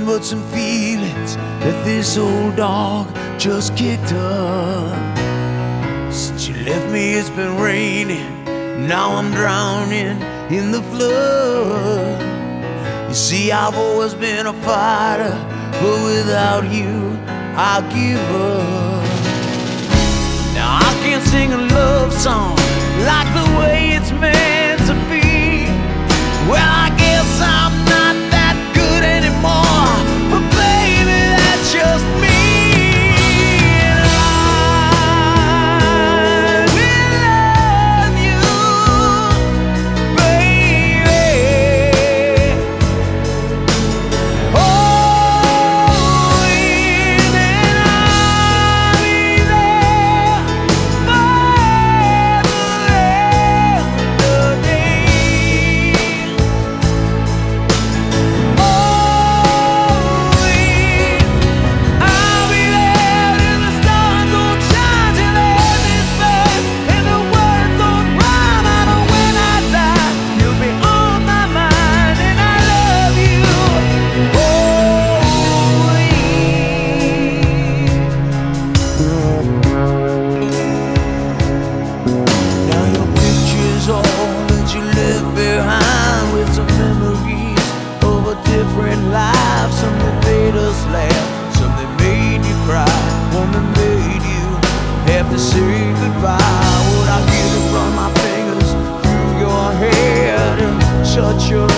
nothing but some feelings that this old dog just kicked up. Since you left me, it's been raining. Now I'm drowning in the flood. You see, I've always been a fighter, but without you, I'll give up. Now I can't sing a love song like the way it's meant to be. Well, I guess I'm not that good anymore, but baby, that's just me. And I will love you, baby. Always, and I'll be there forever and a day. Different lives, some that made us laugh, some that made you cry, one that made you have to say goodbye. Would I give it from my fingers through your hair to touch your